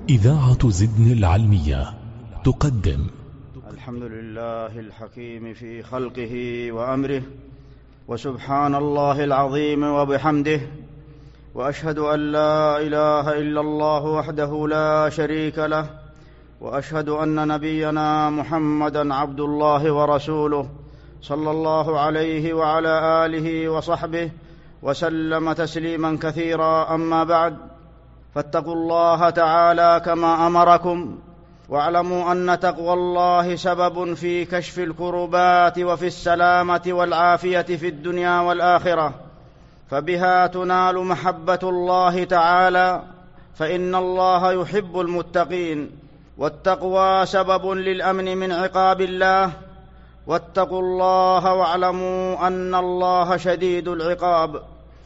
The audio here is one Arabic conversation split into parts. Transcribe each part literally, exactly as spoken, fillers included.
إذاعة زدن العلمية تقدم الحمد لله الحكيم في خلقه وأمره، وسبحان الله العظيم وبحمده، وأشهد أن لا إله إلا الله وحده لا شريك له، وأشهد أن نبينا محمدًا عبد الله ورسوله صلى الله عليه وعلى آله وصحبه وسلم تسليمًا كثيرًا. أما بعد، فاتقوا الله تعالى كما أمركم، واعلموا أن تقوى الله سبب في كشف الكربات وفي السلامة والعافية في الدنيا والآخرة، فبها تنال محبة الله تعالى، فإن الله يحب المتقين، والتقوى سبب للأمن من عقاب الله. واتقوا الله واعلموا أن الله شديد العقاب.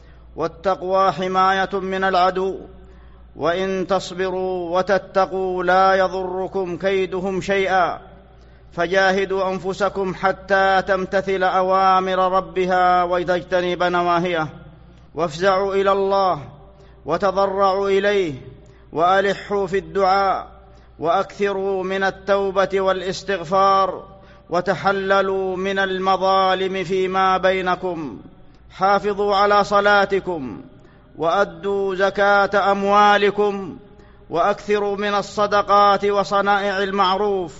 والتقوى حماية من العدو، وإن تصبروا وتتقوا لا يضركم كيدهم شيئا، فجاهدوا أنفسكم حتى تمتثل أوامر ربها وتجتنب نواهيه، وافزعوا إلى الله وتضرعوا إليه، وألحوا في الدعاء، وأكثروا من التوبة والاستغفار، وتحللوا من المظالم فيما بينكم. حافظوا على صلاتكم، وأدوا زكاة أموالكم، وأكثروا من الصدقات وصنائع المعروف،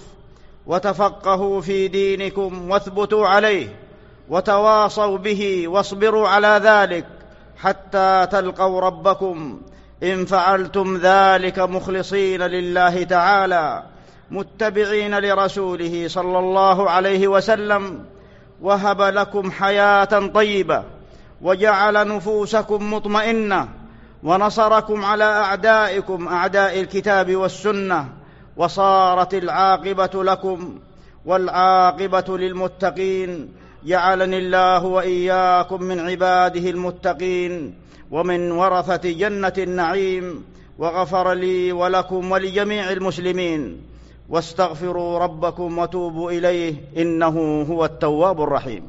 وتفقهوا في دينكم واثبتوا عليه، وتواصوا به واصبروا على ذلك حتى تلقوا ربكم، إن فعلتم ذلك مخلصين لله تعالى متبعين لرسوله صلى الله عليه وسلم، وهب لكم حياة طيبة، وجعل نفوسكم مطمئنة، ونصركم على أعدائكم أعداء الكتاب والسنة، وصارت العاقبة لكم، والعاقبة للمتقين. جعلني الله وإياكم من عباده المتقين ومن ورثة جنة النعيم، وغفر لي ولكم ولجميع المسلمين. واستغفروا ربكم وتوبوا إليه، إنه هو التواب الرحيم.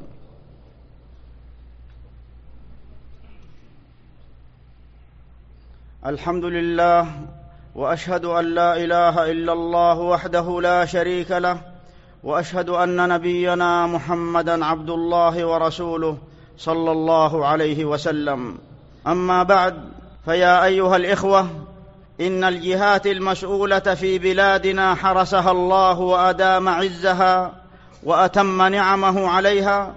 الحمد لله، وأشهد أن لا إله إلا الله وحده لا شريك له، وأشهد أن نبينا محمدًا عبد الله ورسوله صلى الله عليه وسلم. أما بعد، فيا أيها الإخوة، إن الجهات المسؤولة في بلادنا حرسها الله وأدام عزها وأتم نعمه عليها،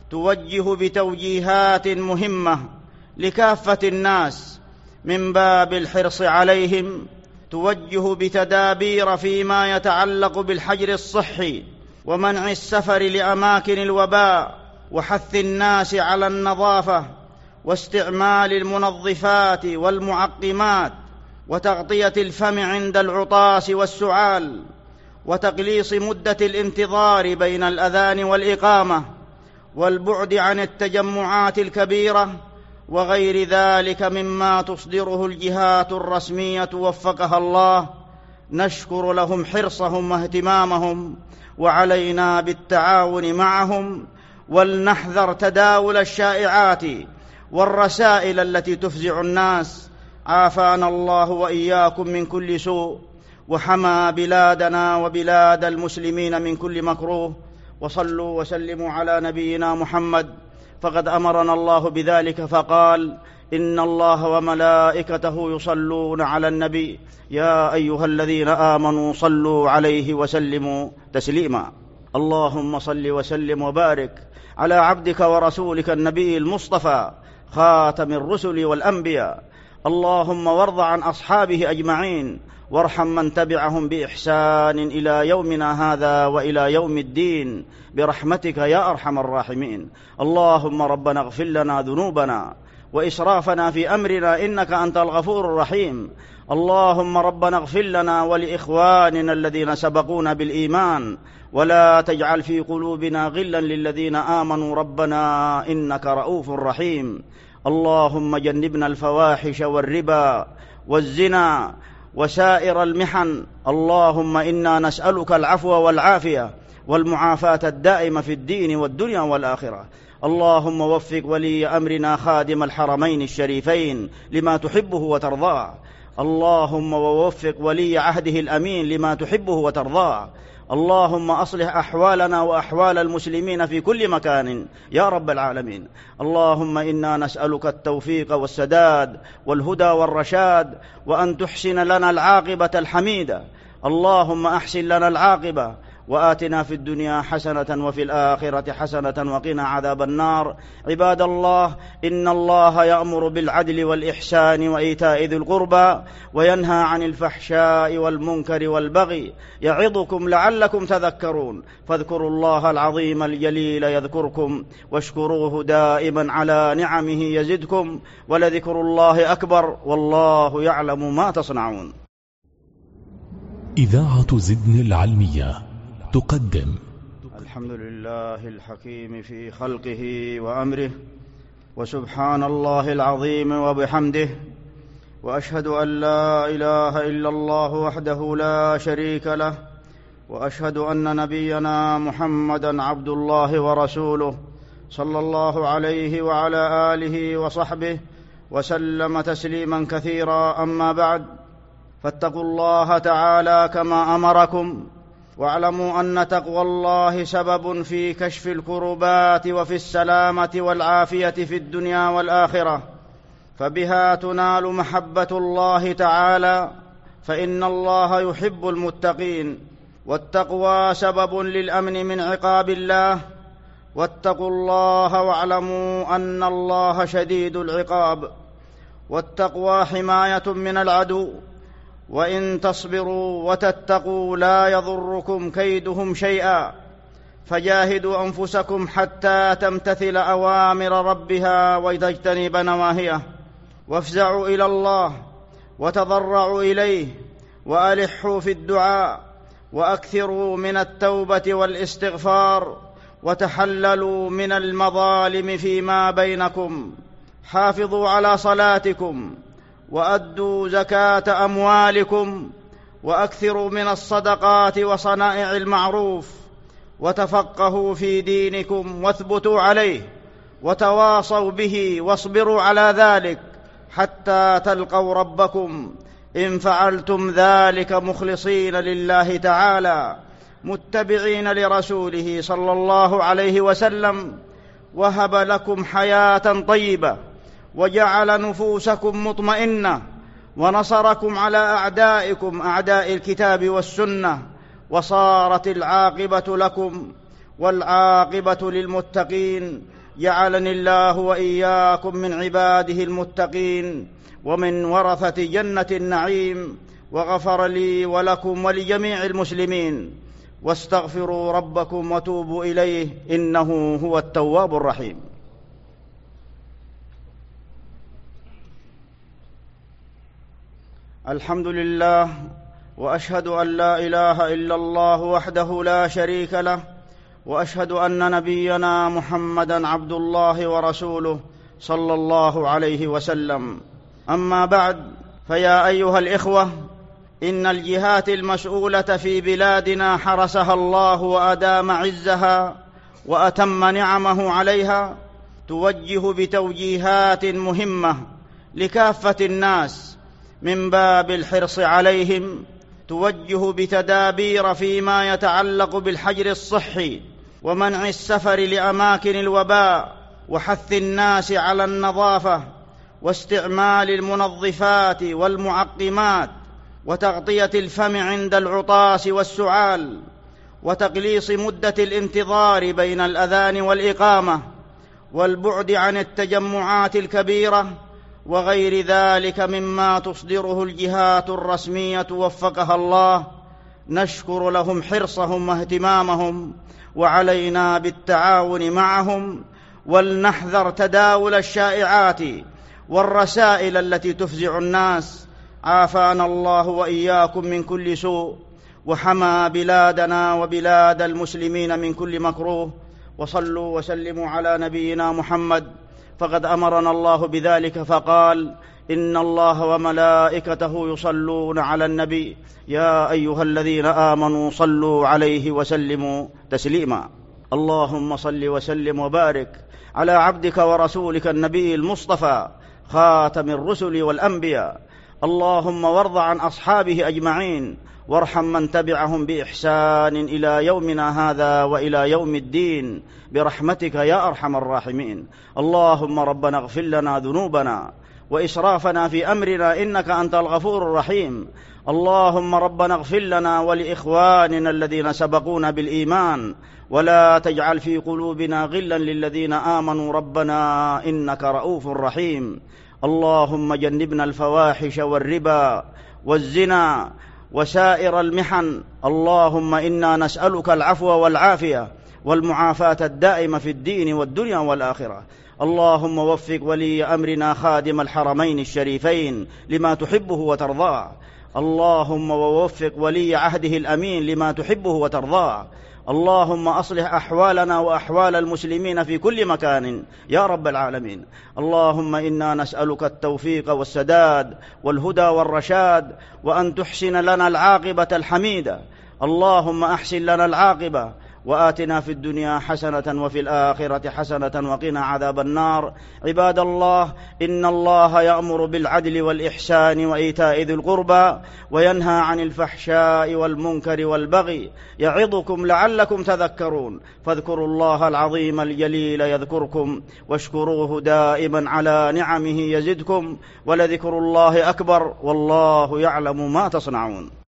توجه بتوجيهات مهمة لكافة الناس من باب الحرص عليهم، توجه بتدابير فيما يتعلق بالحجر الصحي ومنع السفر لأماكن الوباء، وحث الناس على النظافة، واستعمال المنظفات والمعقمات، وتغطية الفم عند العطاس والسعال، وتقليص مدة الانتظار بين الأذان والإقامة، والبعد عن التجمعات الكبيرة، وغير ذلك مما تصدره الجهات الرسمية وفقها الله. نشكر لهم حرصهم واهتمامهم، وعلينا بالتعاون معهم، ولنحذر تداول الشائعات والرسائل التي تفزع الناس. عافانا الله وإياكم من كل سوء، وحمى بلادنا وبلاد المسلمين من كل مكروه. وصلوا وسلموا على نبينا محمد، فقد أمرنا الله بذلك فقال: إن الله وملائكته يصلون على النبي يا أيها الذين آمنوا صلوا عليه وسلموا تسليما. اللهم صل وسلم وبارك على عبدك ورسولك النبي المصطفى خاتم الرسل والأنبياء. اللهم وارض عن أصحابه أجمعين، وارحم من تبعهم بإحسان إلى يومنا هذا وإلى يوم الدين برحمتك يا أرحم الراحمين. اللهم ربنا اغفر لنا ذنوبنا وإسرافنا في أمرنا، إنك أنت الغفور الرحيم. اللهم ربنا اغفر لنا ولإخواننا الذين سبقونا بالإيمان، ولا تجعل في قلوبنا غلا للذين آمنوا ربنا إنك رؤوف رحيم. اللهم جنبنا الفواحش والربا والزنا وسائر المحن. اللهم إنا نسألك العفو والعافية والمعافاة الدائمة في الدين والدنيا والآخرة. اللهم وفق ولي أمرنا خادم الحرمين الشريفين لما تحبه وترضاه. اللهم ووفق ولي عهده الأمين لما تحبه وترضاه. اللهم أصلح أحوالنا وأحوال المسلمين في كل مكان يا رب العالمين. اللهم إنا نسألك التوفيق والسداد والهدى والرشاد، وأن تحسن لنا العاقبة الحميدة. اللهم أحسن لنا العاقبة، وآتنا في الدنيا حسنة وفي الآخرة حسنة وقنا عذاب النار. عباد الله، إن الله يأمر بالعدل والإحسان وإيتاء ذي القربى، وينهى عن الفحشاء والمنكر والبغي، يعظكم لعلكم تذكرون. فاذكروا الله العظيم الجليل يذكركم، واشكروه دائما على نعمه يزدكم، ولذكر الله أكبر، والله يعلم ما تصنعون. إذاعة زدن العلمية تقدم الحمد لله الحكيم في خلقه وأمره، وسبحان الله العظيم وبحمده، وأشهد أن لا إله إلا الله وحده لا شريك له، وأشهد أن نبينا محمدًا عبد الله ورسوله صلى الله عليه وعلى آله وصحبه وسلم تسليما كثيرا. أما بعد، فاتقوا الله تعالى كما أمركم، واعلموا أن تقوى الله سبب في كشف الكربات وفي السلامة والعافية في الدنيا والآخرة، فبها تنال محبة الله تعالى، فإن الله يحب المتقين. والتقوى سبب للأمن من عقاب الله، واتقوا الله واعلموا أن الله شديد العقاب. والتقوى حماية من العدو، وإن تصبروا وتتقوا لا يضركم كيدهم شيئا. فجاهدوا أنفسكم حتى تمتثل أوامر ربها وتجتنب نواهيه، وافزعوا إلى الله وتضرعوا إليه، وألحوا في الدعاء، وأكثروا من التوبة والاستغفار، وتحللوا من المظالم فيما بينكم. حافظوا على صلاتكم، وأدوا زكاة أموالكم، وأكثروا من الصدقات وصنائع المعروف، وتفقهوا في دينكم واثبتوا عليه، وتواصوا به واصبروا على ذلك حتى تلقوا ربكم، إن فعلتم ذلك مخلصين لله تعالى متبعين لرسوله صلى الله عليه وسلم. وهب لكم حياة طيبة، وجعل نفوسكم مطمئنة، ونصركم على أعدائكم أعداء الكتاب والسنة، وصارت العاقبة لكم، والعاقبة للمتقين. جعلني الله وإياكم من عباده المتقين، ومن ورثة جنة النعيم، وغفر لي ولكم ولجميع المسلمين. واستغفروا ربكم وتوبوا إليه، إنه هو التواب الرحيم. الحمد لله، وأشهد أن لا إله إلا الله وحده لا شريك له، وأشهد أن نبينا محمدًا عبد الله ورسوله صلى الله عليه وسلم. أما بعد، فيا أيها الإخوة، إن الجهات المسؤولة في بلادنا حرسها الله وأدام عزها وأتم نعمه عليها، توجه بتوجيهات مهمة لكافة الناس من باب الحرص عليهم. توجه بتدابير فيما يتعلق بالحجر الصحي ومنع السفر لأماكن الوباء، وحث الناس على النظافة، واستعمال المنظفات والمعقمات، وتغطية الفم عند العطاس والسعال، وتقليص مدة الانتظار بين الأذان والإقامة، والبعد عن التجمعات الكبيرة، وغير ذلك مما تصدره الجهات الرسمية وفقها الله. نشكر لهم حرصهم واهتمامهم، وعلينا بالتعاون معهم، ولنحذر تداول الشائعات والرسائل التي تفزع الناس. عافانا الله وإياكم من كل سوء، وحمى بلادنا وبلاد المسلمين من كل مكروه. وصلوا وسلموا على نبينا محمد، فقد أمرنا الله بذلك فقال: إن الله وملائكته يصلون على النبي يا أيها الذين آمنوا صلوا عليه وسلموا تسليما. اللهم صل وسلم وبارك على عبدك ورسولك النبي المصطفى خاتم الرسل والأنبياء. اللهم وارض عن أصحابه أجمعين، وارحم من تبعهم بإحسان إلى يومنا هذا وإلى يوم الدين برحمتك يا أرحم الراحمين. اللهم ربنا اغفر لنا ذنوبنا وإسرافنا في أمرنا إنك أنت الغفور الرحيم. اللهم ربنا اغفر لنا ولإخواننا الذين سبقونا بالإيمان، ولا تجعل في قلوبنا غلا للذين آمنوا ربنا إنك رؤوف رحيم. اللهم جنبنا الفواحش والربا والزنا وسائر المحن. اللهم إنا نسألك العفو والعافية والمعافاة الدائمة في الدين والدنيا والآخرة. اللهم وفق ولي أمرنا خادم الحرمين الشريفين لما تحبه وترضاه. اللهم ووفق ولي عهده الأمين لما تحبه وترضاه. اللهم أصلح أحوالنا وأحوال المسلمين في كل مكان يا رب العالمين. اللهم إنا نسألك التوفيق والسداد والهدى والرشاد، وأن تحسن لنا العاقبة الحميدة. اللهم أحسن لنا العاقبة، وآتنا في الدنيا حسنة وفي الآخرة حسنة وقنا عذاب النار. عباد الله، إن الله يأمر بالعدل والإحسان وإيتاء ذي القربى، وينهى عن الفحشاء والمنكر والبغي، يعظكم لعلكم تذكرون. فاذكروا الله العظيم الجليل يذكركم، واشكروه دائما على نعمه يزدكم، ولذكر الله أكبر، والله يعلم ما تصنعون.